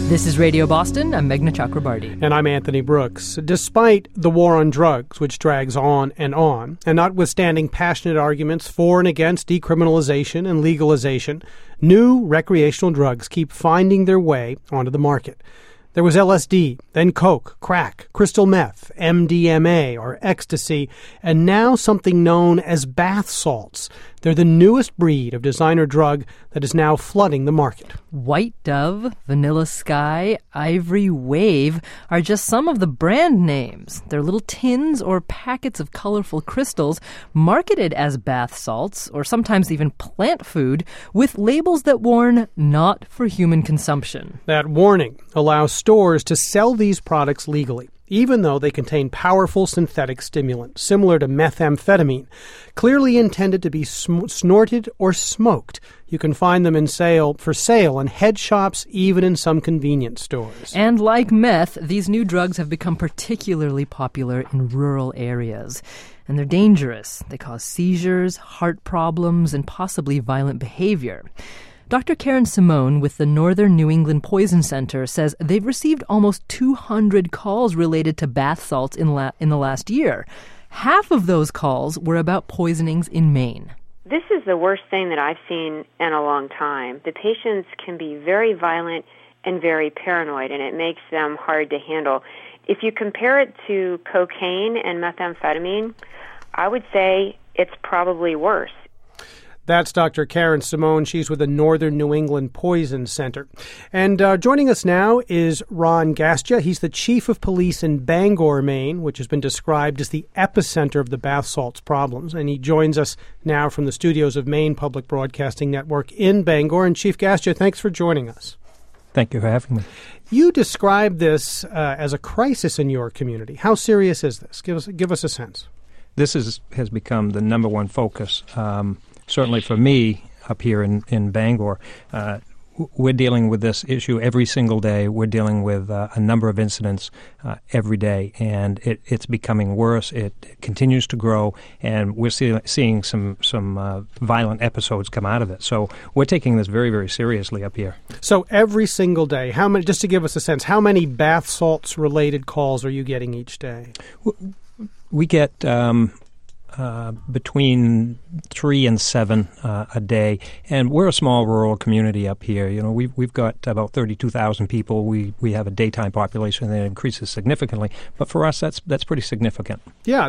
This is Radio Boston. I'm Meghna Chakrabarty. And I'm Anthony Brooks. Despite the war on drugs, which drags on, and notwithstanding passionate arguments for and against decriminalization and legalization, new recreational drugs keep finding their way onto the market. There was LSD, then coke, crack, crystal meth, MDMA or ecstasy, and now something known as bath salts. They're the newest breed of designer drug that is now flooding the market. White Dove, Vanilla Sky, Ivory Wave are just some of the brand names. They're little tins or packets of colorful crystals marketed as bath salts, or sometimes even plant food, with labels that warn not for human consumption. That warning allows stores to sell these products legally, even though they contain powerful synthetic stimulants, similar to methamphetamine, clearly intended to be snorted or smoked. You can find them for sale in head shops, even in some convenience stores. And like meth, these new drugs have become particularly popular in rural areas. And they're dangerous. They cause seizures, heart problems, and possibly violent behavior. Dr. Karen Simone with the Northern New England Poison Center says they've received almost 200 calls related to bath salts in the last year. Half of those calls were about poisonings in Maine. This is the worst thing that I've seen in a long time. The patients can be very violent and very paranoid, and it makes them hard to handle. If you compare it to cocaine and methamphetamine, I would say it's probably worse. That's Dr. Karen Simone. She's with the Northern New England Poison Center. And joining us now is Ron Gastia. He's the chief of police in Bangor, Maine, which has been described as the epicenter of the bath salts problems. And he joins us now from the studios of Maine Public Broadcasting Network in Bangor. And Chief Gastia, thanks for joining us. Thank you for having me. You describe this as a crisis in your community. How serious is this? Give us a sense. This has become the number one focus. Certainly for me up here in Bangor, we're dealing with this issue every single day. We're dealing with a number of incidents every day, and it's becoming worse. It continues to grow, and we're seeing some violent episodes come out of it. So we're taking this very, very seriously up here. So every single day, how many? Just to give us a sense, how many bath salts related calls are you getting each day? We get between 3 and 7 a day, and we're a small rural community up here. You know, we've got about 32,000 people. We have a daytime population that increases significantly, but for us that's pretty significant. Yeah,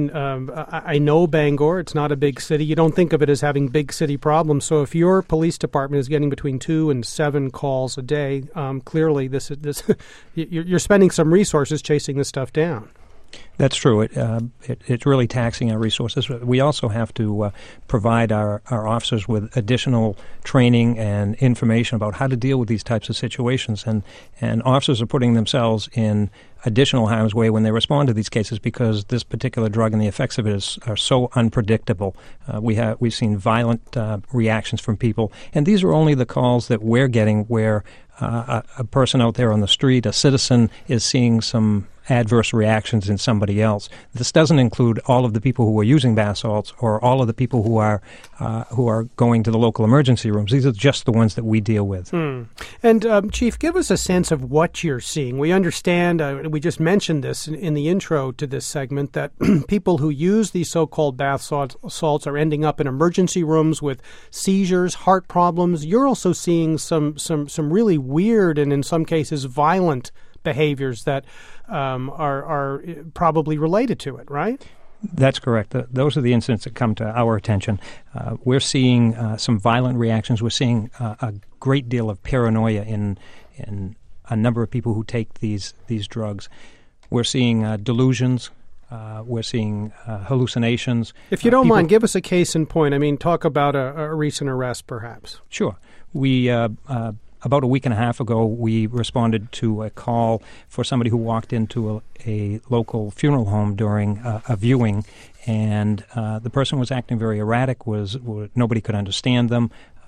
I know Bangor. It's not a big city. You don't think of it as having big city problems. So if your police department is getting between 2 and 7 calls a day, clearly this you're spending some resources chasing this stuff down. That's true. It's really taxing our resources. We also have to provide our officers with additional training and information about how to deal with these types of situations. And officers are putting themselves in additional harm's way when they respond to these cases because this particular drug and the effects of it are so unpredictable. We've seen violent reactions from people, and these are only the calls that we're getting where a person out there on the street, a citizen, is seeing some adverse reactions in somebody else. This doesn't include all of the people who are using bath salts or all of the people who are going to the local emergency rooms. These are just the ones that we deal with. And Chief, give us a sense of what you're seeing. We understand, we just mentioned this in the intro to this segment, that people who use these so-called bath salts are ending up in emergency rooms with seizures, heart problems. You're also seeing some really weird and in some cases violent behaviors that are probably related to it, right? That's correct. Those are the incidents that come to our attention. We're seeing some violent reactions. We're seeing a great deal of paranoia in a number of people who take these drugs. We're seeing delusions. We're seeing hallucinations. If you don't mind, give us a case in point. I mean, talk about a recent arrest, perhaps. Sure. We about a week and a half ago, we responded to a call for somebody who walked into a local funeral home during a viewing, and the person was acting very erratic. Nobody could understand them,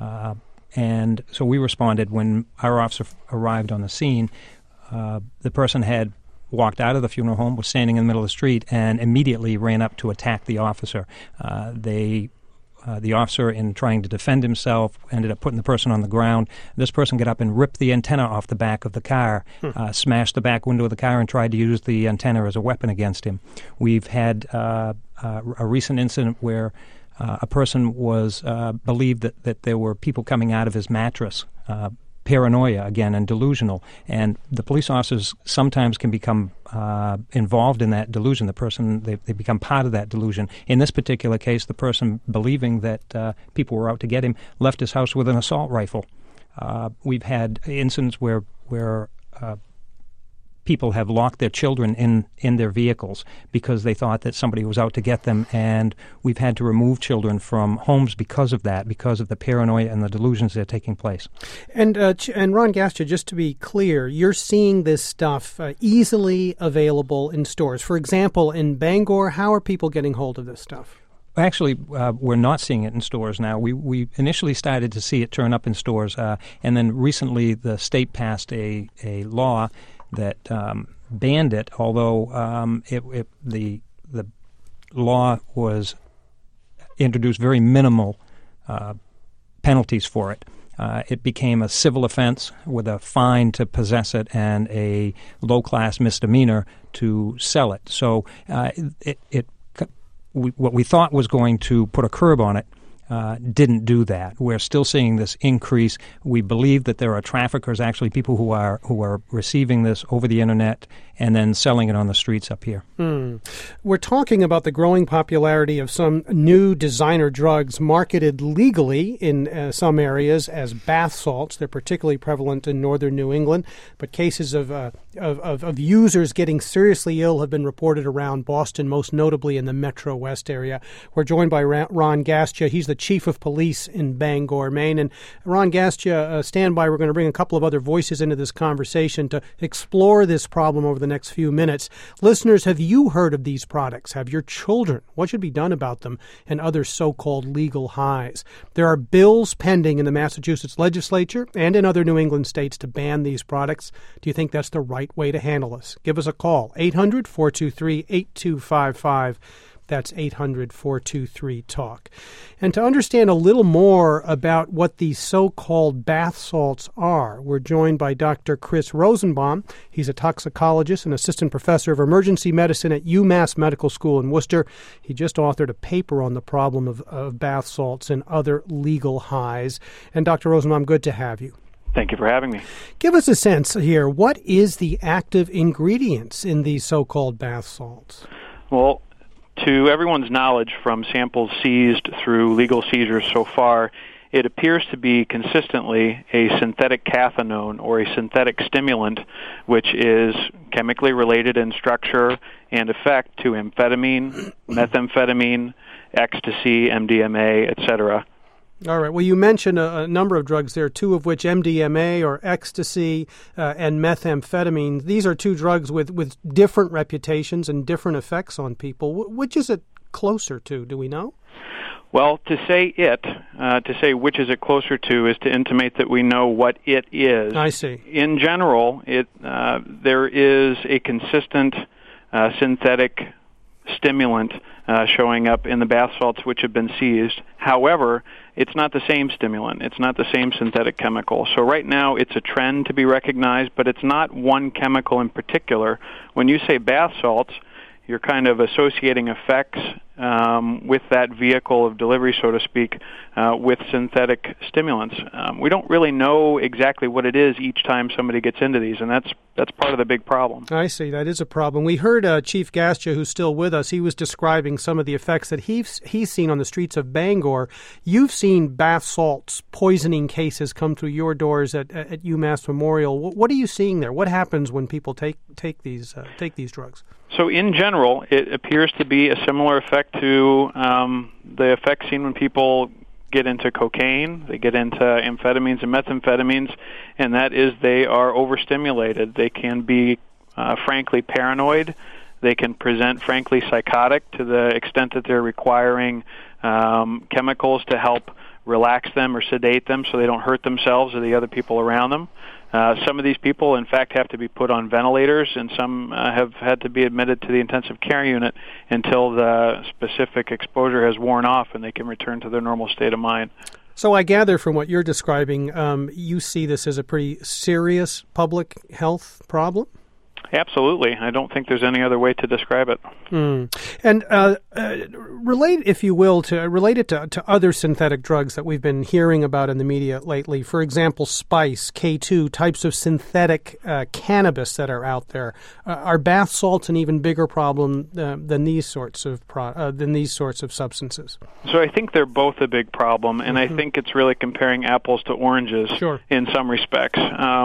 and so we responded. When our officer arrived on the scene, the person had walked out of the funeral home, was standing in the middle of the street, and immediately ran up to attack the officer. They the officer, in trying to defend himself, ended up putting the person on the ground. This person got up and ripped the antenna off the back of the car, smashed the back window of the car, and tried to use the antenna as a weapon against him. We've had a recent incident where a person was believed that there were people coming out of his mattress, paranoia again, and delusional. And the police officers sometimes can become involved in that delusion. The person, they become part of that delusion. In this particular case, the person, believing that people were out to get him, left his house with an assault rifle. We've had incidents where people have locked their children in their vehicles because they thought that somebody was out to get them, and we've had to remove children from homes because of that, because of the paranoia and the delusions that are taking place. And Ron Gastia, just to be clear, you're seeing this stuff easily available in stores. For example, in Bangor, how are people getting hold of this stuff? Actually, we're not seeing it in stores now. We initially started to see it turn up in stores, and then recently the state passed a law that banned it, although the law was introduced very minimal penalties for it. It became a civil offense with a fine to possess it and a low-class misdemeanor to sell it. So what we thought was going to put a curb on it didn't do that. We're still seeing this increase. We believe that there are traffickers, actually people who are receiving this over the internet and then selling it on the streets up here. We're talking about the growing popularity of some new designer drugs marketed legally in some areas as bath salts. They're particularly prevalent in northern New England, but cases of users getting seriously ill have been reported around Boston, most notably in the Metro West area. We're joined by Ron Gastia. He's the chief of police in Bangor, Maine. And Ron Gastia, stand by. We're going to bring a couple of other voices into this conversation to explore this problem over the next few minutes. Listeners, have you heard of these products? Have your children? What should be done about them and other so-called legal highs? There are bills pending in the Massachusetts legislature and in other New England states to ban these products. Do you think that's the right way to handle this? Give us a call, 800-423-8255. That's 800-423-TALK. And to understand a little more about what these so-called bath salts are, we're joined by Dr. Chris Rosenbaum. He's a toxicologist and assistant professor of emergency medicine at UMass Medical School in Worcester. He just authored a paper on the problem of bath salts and other legal highs. And Dr. Rosenbaum, good to have you. Thank you for having me. Give us a sense here. What is the active ingredients in these so-called bath salts? Well, to everyone's knowledge, from samples seized through legal seizures so far, it appears to be consistently a synthetic cathinone or a synthetic stimulant, which is chemically related in structure and effect to amphetamine, methamphetamine, ecstasy, MDMA, etc. All right. Well, you mentioned a number of drugs there, two of which, MDMA or ecstasy and methamphetamine. These are two drugs with different reputations and different effects on people. Which is it closer to? Do we know? Well, to say which is it closer to is to intimate that we know what it is. I see. In general, there is a consistent synthetic stimulant showing up in the bath salts which have been seized. However, it's not the same stimulant. It's not the same synthetic chemical. So right now it's a trend to be recognized, but it's not one chemical in particular. When you say bath salts, you're kind of associating effects with that vehicle of delivery, so to speak, with synthetic stimulants. We don't really know exactly what it is each time somebody gets into these, and that's part of the big problem. I see. That is a problem. We heard Chief Gastia, who's still with us. He was describing some of the effects that he's seen on the streets of Bangor. You've seen bath salts poisoning cases come through your doors at UMass Memorial. What are you seeing there? What happens when people take these drugs? So in general, it appears to be a similar effect to the effects seen when people get into cocaine, they get into amphetamines and methamphetamines, and that is they are overstimulated. They can be, frankly, paranoid. They can present, frankly, psychotic to the extent that they're requiring chemicals to help relax them or sedate them so they don't hurt themselves or the other people around them. Some of these people, in fact, have to be put on ventilators, and some have had to be admitted to the intensive care unit until the specific exposure has worn off and they can return to their normal state of mind. So I gather from what you're describing, you see this as a pretty serious public health problem? Absolutely. I don't think there's any other way to describe it. And relate, if you will, relate it to other synthetic drugs that we've been hearing about in the media lately. For example, spice, K2, types of synthetic cannabis that are out there. Are bath salts an even bigger problem than these sorts of substances? So I think they're both a big problem, and I think it's really comparing apples to oranges in some respects.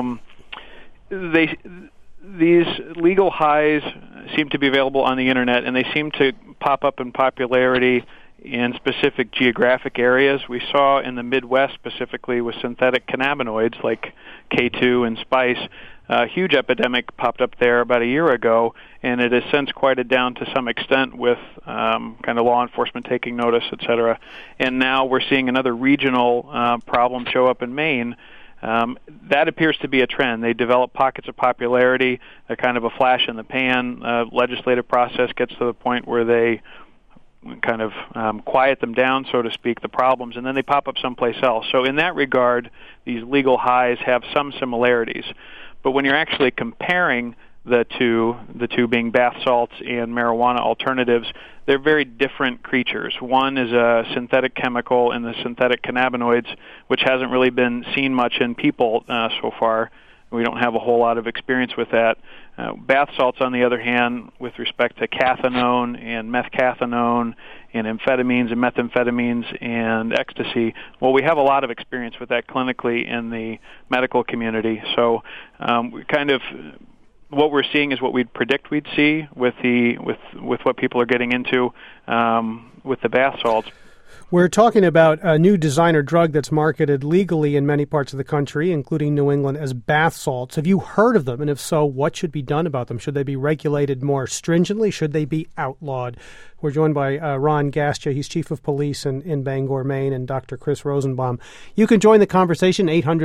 These legal highs seem to be available on the Internet, and they seem to pop up in popularity in specific geographic areas. We saw in the Midwest specifically with synthetic cannabinoids like K2 and spice, a huge epidemic popped up there about a year ago, and it has since quieted down to some extent with kind of law enforcement taking notice, et cetera. And now we're seeing another regional problem show up in Maine. That appears to be a trend. They develop pockets of popularity. They're kind of a flash in the pan. Legislative process gets to the point where they kind of quiet them down, so to speak, the problems, and then they pop up someplace else. So in that regard, these legal highs have some similarities. But when you're actually comparing the two being bath salts and marijuana alternatives, they're very different creatures. One is a synthetic chemical in the synthetic cannabinoids, which hasn't really been seen much in people so far. We don't have a whole lot of experience with that. Bath salts, on the other hand, with respect to cathinone and methcathinone and amphetamines and methamphetamines and ecstasy, well, we have a lot of experience with that clinically in the medical community. So we kind of... what we're seeing is what we'd predict we'd see with what people are getting into with the bath salts. We're talking about a new designer drug that's marketed legally in many parts of the country, including New England, as bath salts. Have you heard of them? And if so, what should be done about them? Should they be regulated more stringently? Should they be outlawed? We're joined by Ron Gastia. He's chief of police in Bangor, Maine, and Dr. Chris Rosenbaum. You can join the conversation,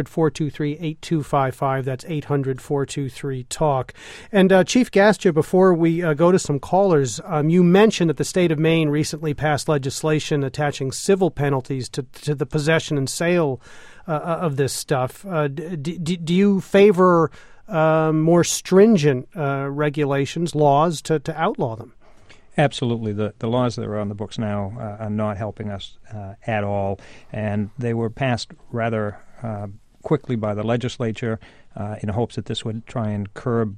800-423-8255. That's 800-423-TALK. And Chief Gastia, before we go to some callers, you mentioned that the state of Maine recently passed legislation attaching civil penalties to the possession and sale of this stuff. Do you favor more stringent regulations, laws to outlaw them? Absolutely. The laws that are on the books now are not helping us at all, and they were passed rather quickly by the legislature in hopes that this would try and curb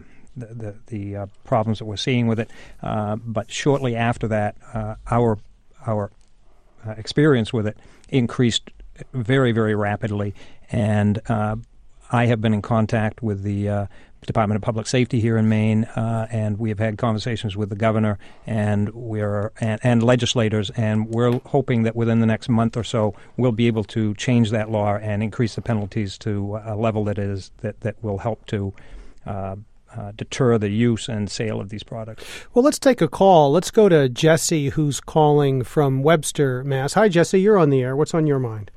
the problems that we're seeing with it. But shortly after that, our experience with it increased very, very rapidly, and I have been in contact with the Department of Public Safety here in Maine, and we have had conversations with the governor and and legislators, and we're hoping that within the next month or so we'll be able to change that law and increase the penalties to a level that will help to deter the use and sale of these products. Well, let's take a call. Let's go to Jesse, who's calling from Webster, Mass. Hi, Jesse. You're on the air. What's on your mind?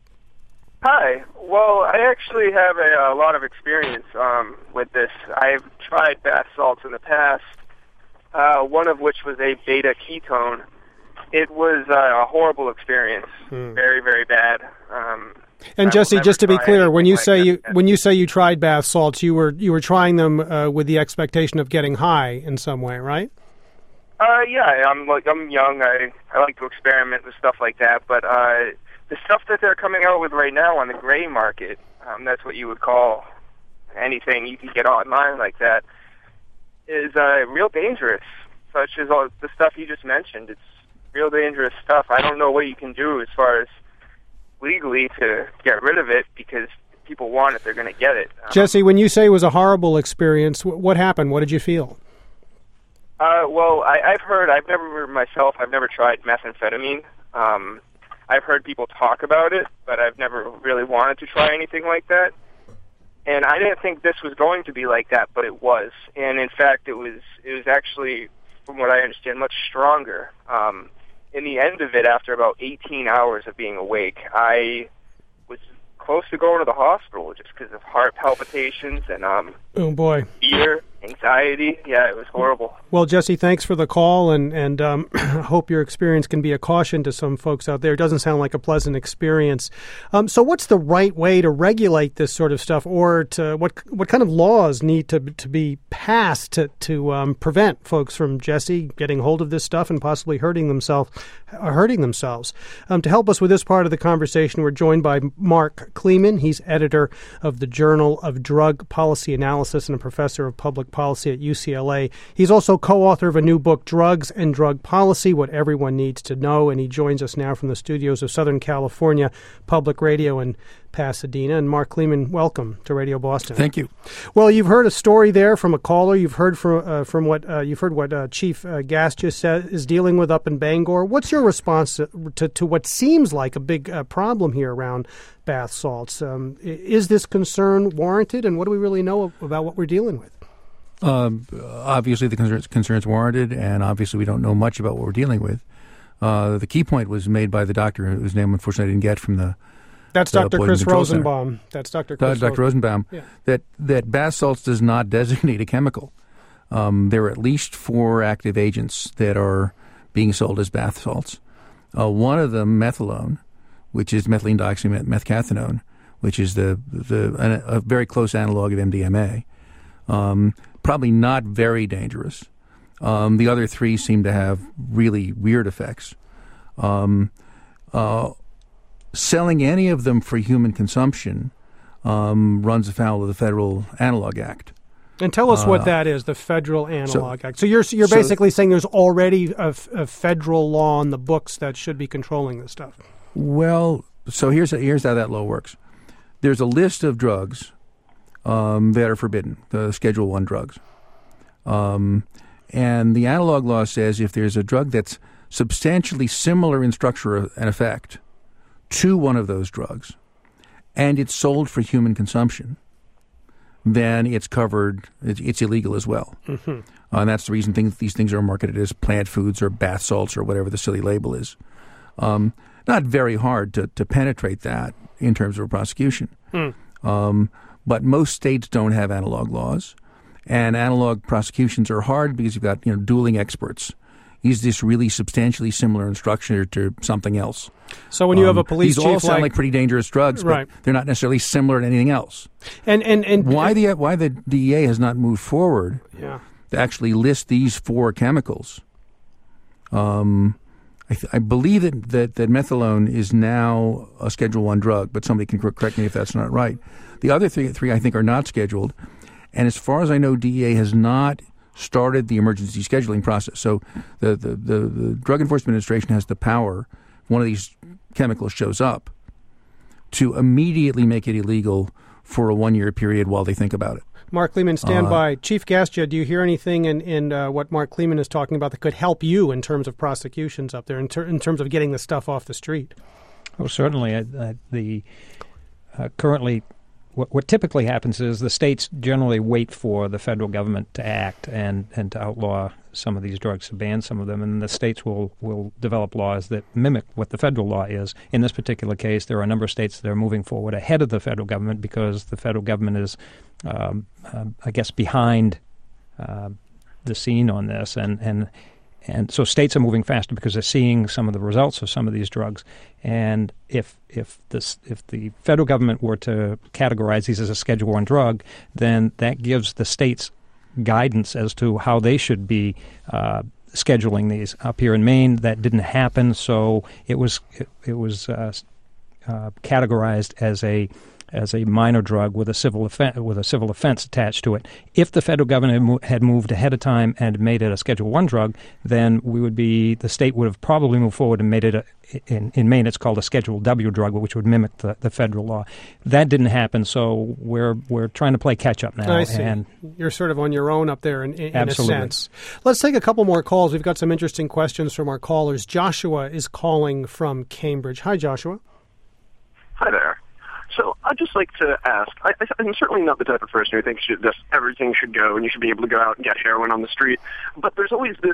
Hi. Well, I actually have a lot of experience with this. I've tried bath salts in the past, one of which was a beta ketone. It was a horrible experience, very, very bad. And Jesse, just to be clear, when you say you tried bath salts, you were trying them with the expectation of getting high in some way, right? Yeah, I'm young. I like to experiment with stuff like that, but the stuff that they're coming out with right now on the gray market, that's what you would call anything you can get online like that, is real dangerous, such as all the stuff you just mentioned. It's real dangerous stuff. I don't know what you can do as far as legally to get rid of it, because people want it, they're going to get it. Jesse, when you say it was a horrible experience, what happened? What did you feel? Well, I've never tried methamphetamine. I've heard people talk about it, but I've never really wanted to try anything like that. And I didn't think this was going to be like that, but it was. And in fact, it was actually, from what I understand, much stronger. In the end of it, after about 18 hours of being awake, I was close to going to the hospital just because of heart palpitations and oh boy, fear, anxiety. Yeah, it was horrible. Well, Jesse, thanks for the call, and I hope your experience can be a caution to some folks out there. It doesn't sound like a pleasant experience. So what's the right way to regulate this sort of stuff, or to what kind of laws need to be passed to prevent folks from, Jesse, getting hold of this stuff and possibly hurting themselves? To help us with this part of the conversation, we're joined by Mark Kleeman. He's editor of the Journal of Drug Policy Analysis and a professor of public policy at UCLA. He's also co-author of a new book, Drugs and Drug Policy, What Everyone Needs to Know, and he joins us now from the studios of Southern California Public Radio in Pasadena. And Mark Kleeman, welcome to Radio Boston. Thank you. Well, you've heard a story there from a caller. You've heard from what Chief Gastia is dealing with up in Bangor. What's your response to what seems like a big problem here around bath salts? Is this concern warranted, and what do we really know about what we're dealing with? Obviously, the concern's warranted, and obviously we don't know much about what we're dealing with. The key point was made by the doctor, whose name unfortunately I didn't get from the That's Dr. Chris Rosenbaum. Center. That's Dr. Dr. Rosenbaum. Yeah. That bath salts does not designate a chemical. There are at least 4 active agents that are being sold as bath salts. One of them, methylone, which is methylene dioxymethcathinone, which is a very close analog of MDMA. Probably not very dangerous. The other 3 seem to have really weird effects. Selling any of them for human consumption runs afoul of the Federal Analog Act. And tell us what that is, the Federal Analog Act. So you're basically saying there's already a federal law on the books that should be controlling this stuff. Well, so here's how that law works. There's a list of drugs that are forbidden, the Schedule I drugs. And the analog law says if there's a drug that's substantially similar in structure and effect to one of those drugs, and it's sold for human consumption, then it's covered, it's illegal as well. Mm-hmm. And that's the reason these things are marketed as plant foods or bath salts or whatever the silly label is. Not very hard to penetrate that in terms of a prosecution. But most states don't have analog laws, and analog prosecutions are hard because you've got dueling experts. Is this really substantially similar in structure to something else? So when you have a police these chief all sound like pretty dangerous drugs, right, but they're not necessarily similar to anything else. And why the DEA has not moved forward to actually list these 4 chemicals? I believe that methylone is now a Schedule I drug, but somebody can correct me if that's not right. The other three I think are not scheduled, and as far as I know, DEA has not started the emergency scheduling process. So the Drug Enforcement Administration has the power, if one of these chemicals shows up, to immediately make it illegal for a 1-year period while they think about it. Mark Kleeman, stand by. Chief Gastia, do you hear anything in what Mark Kleeman is talking about that could help you in terms of prosecutions up there, in terms of getting the stuff off the street? Oh, certainly. Currently, what typically happens is the states generally wait for the federal government to act and to outlaw some of these drugs, to ban some of them, and the states will develop laws that mimic what the federal law is. In this particular case, there are a number of states that are moving forward ahead of the federal government because the federal government is, I guess, behind the scene on this, and so states are moving faster because they're seeing some of the results of some of these drugs. And if the federal government were to categorize these as a Schedule I drug, then that gives the states guidance as to how they should be scheduling these. Up here in Maine, that didn't happen, so it was categorized as a minor drug with a civil offense attached to it. If the federal government had moved ahead of time and made it a Schedule I drug, then the state would have probably moved forward and made it in Maine it's called a Schedule W drug, which would mimic the federal law. That didn't happen, so we're trying to play catch up now. I see. And you're sort of on your own up there in a sense. Let's take a couple more calls. We've got some interesting questions from our callers. Joshua is calling from Cambridge. Hi, Joshua. Hi there. So I'd just like to ask, I'm certainly not the type of person who thinks everything should go and you should be able to go out and get heroin on the street, but there's always this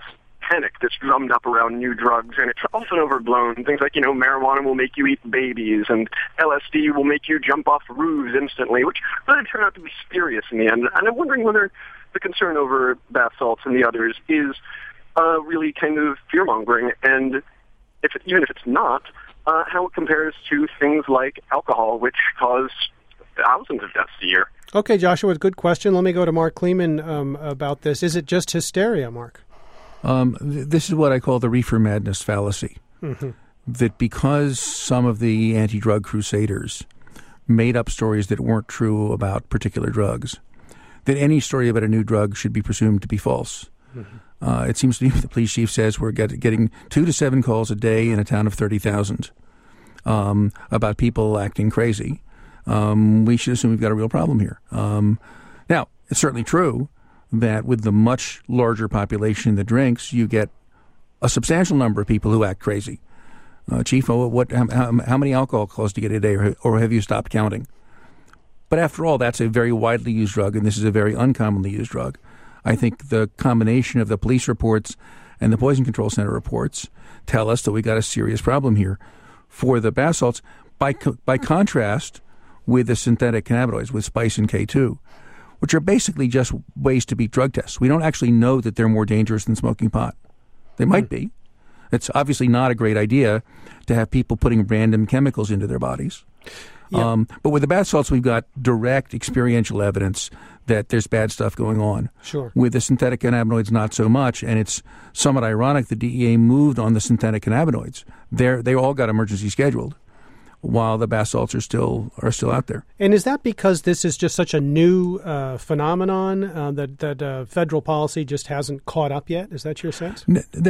panic that's drummed up around new drugs, and it's often overblown. Things like, marijuana will make you eat babies, and LSD will make you jump off roofs instantly, which really turn out to be spurious in the end. And I'm wondering whether the concern over bath salts and the others is really kind of fear-mongering, and even if it's not, how it compares to things like alcohol, which cause thousands of deaths a year. Okay, Joshua, good question. Let me go to Mark Kleeman about this. Is it just hysteria, Mark? This is what I call the reefer madness fallacy. Mm-hmm. That because some of the anti-drug crusaders made up stories that weren't true about particular drugs, that any story about a new drug should be presumed to be false. Mm-hmm. It seems to me the police chief says we're getting 2 to 7 calls a day in a town of 30,000 about people acting crazy. We should assume we've got a real problem here. Now, it's certainly true that with the much larger population that drinks, you get a substantial number of people who act crazy. Chief, how many alcohol calls do you get a day, or have you stopped counting? But after all, that's a very widely used drug, and this is a very uncommonly used drug. I think the combination of the police reports and the Poison Control Center reports tell us that we got a serious problem here. For the bath salts, by contrast with the synthetic cannabinoids, with Spice and K2, which are basically just ways to beat drug tests. We don't actually know that they're more dangerous than smoking pot. They might be. It's obviously not a great idea to have people putting random chemicals into their bodies. Yeah. But with the bath salts, we've got direct experiential evidence that there's bad stuff going on. Sure. With the synthetic cannabinoids, not so much, and it's somewhat ironic the DEA moved on the synthetic cannabinoids. They all got emergency scheduled, while the bath salts are still out there. And is that because this is just such a new phenomenon that federal policy just hasn't caught up yet? Is that your sense?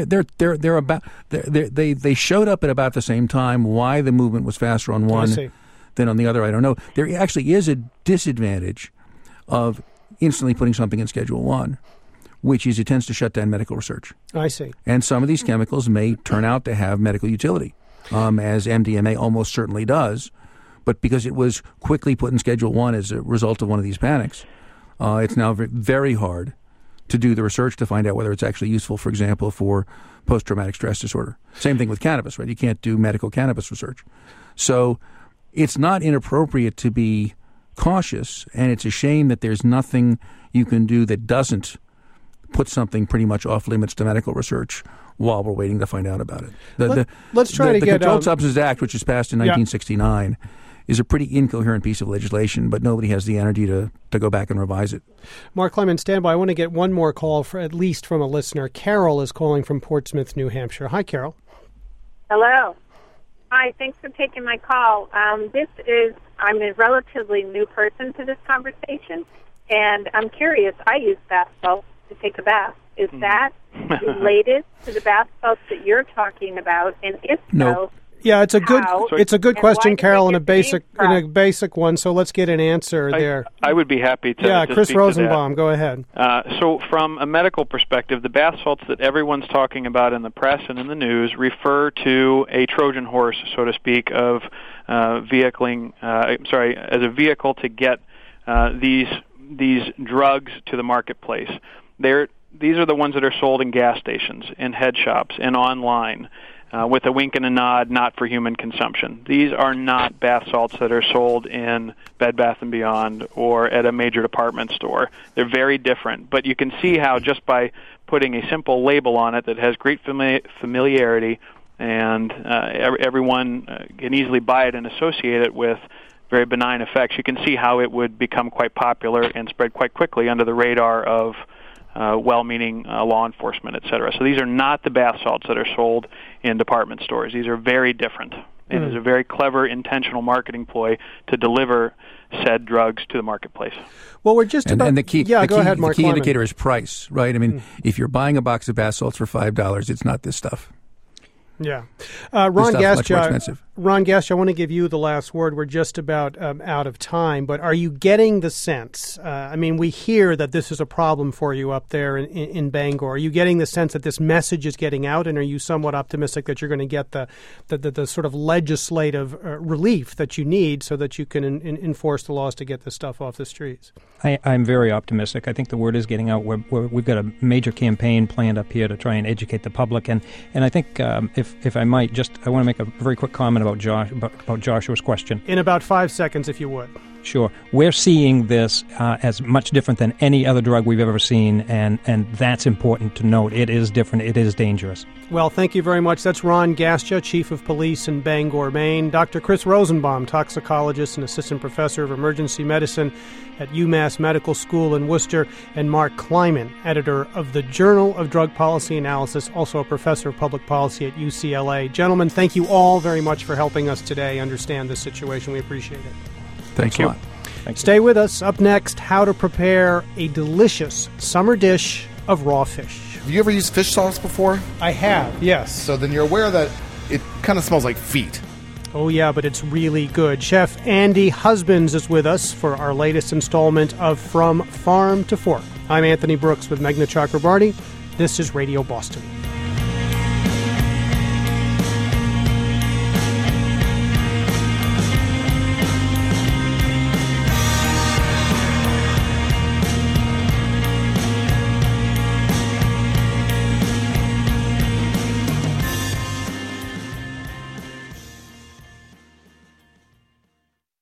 They showed up at about the same time. Why the movement was faster on one than on the other, I don't know. There actually is a disadvantage of instantly putting something in Schedule 1, which is it tends to shut down medical research. I see. And some of these chemicals may turn out to have medical utility. As MDMA almost certainly does, but because it was quickly put in Schedule 1 as a result of one of these panics, it's now very hard to do the research to find out whether it's actually useful, for example, for post-traumatic stress disorder. Same thing with cannabis, right? You can't do medical cannabis research. So it's not inappropriate to be cautious, and it's a shame that there's nothing you can do that doesn't put something pretty much off limits to medical research while we're waiting to find out about it. Let's try to get... The Controlled Substances Act, which was passed in 1969, is a pretty incoherent piece of legislation, but nobody has the energy to go back and revise it. Mark Clemens, stand by. I want to get one more call, at least from a listener. Carol is calling from Portsmouth, New Hampshire. Hi, Carol. Hello. Hi, thanks for taking my call. I'm a relatively new person to this conversation, and I'm curious. I use bath salts to take a bath. Is that related to the bath salts that you're talking about? And if so, yeah, it's a good question, Carol, and a basic one. So let's get an answer there. I would be happy to. Yeah, Chris Rosenbaum, go ahead. So, from a medical perspective, the bath salts that everyone's talking about in the press and in the news refer to a Trojan horse, so to speak, of as a vehicle to get these drugs to the marketplace. These are the ones that are sold in gas stations, in head shops, and online, with a wink and a nod, not for human consumption. These are not bath salts that are sold in Bed Bath & Beyond or at a major department store. They're very different, but you can see how just by putting a simple label on it that has great familiarity and everyone can easily buy it and associate it with very benign effects, you can see how it would become quite popular and spread quite quickly under the radar of well-meaning law enforcement, et cetera. So these are not the bath salts that are sold in department stores. These are very different. It is a very clever, intentional marketing ploy to deliver said drugs to the marketplace. Well, we're just about... And the key, go ahead, Mark. The key indicator is price, right? I mean, if you're buying a box of bath salts for $5, it's not this stuff. Yeah. Ron Gaschuk, Ron Gash, I want to give you the last word. We're just about out of time, but are you getting the sense, we hear that this is a problem for you up there in Bangor. Are you getting the sense that this message is getting out, and are you somewhat optimistic that you're going to get the sort of legislative relief that you need so that you can enforce the laws to get this stuff off the streets? I'm very optimistic. I think the word is getting out. We've got a major campaign planned up here to try and educate the public, and I think if I might, I want to make a very quick comment about Joshua's question. In about 5 seconds, if you would. Sure. We're seeing this as much different than any other drug we've ever seen, and that's important to note. It is different. It is dangerous. Well, thank you very much. That's Ron Gastia, Chief of Police in Bangor, Maine. Dr. Chris Rosenbaum, toxicologist and Assistant Professor of Emergency Medicine at UMass Medical School in Worcester, and Mark Kleiman, editor of the Journal of Drug Policy Analysis, also a professor of public policy at UCLA. Gentlemen, thank you all very much for helping us today understand this situation. We appreciate it. Thanks a lot. Stay with us. Up next, how to prepare a delicious summer dish of raw fish. Have you ever used fish sauce before? I have, yes. So then you're aware that it kind of smells like feet. Oh, yeah, but it's really good. Chef Andy Husbands is with us for our latest installment of From Farm to Fork. I'm Anthony Brooks with Meghna Chakrabarty. This is Radio Boston.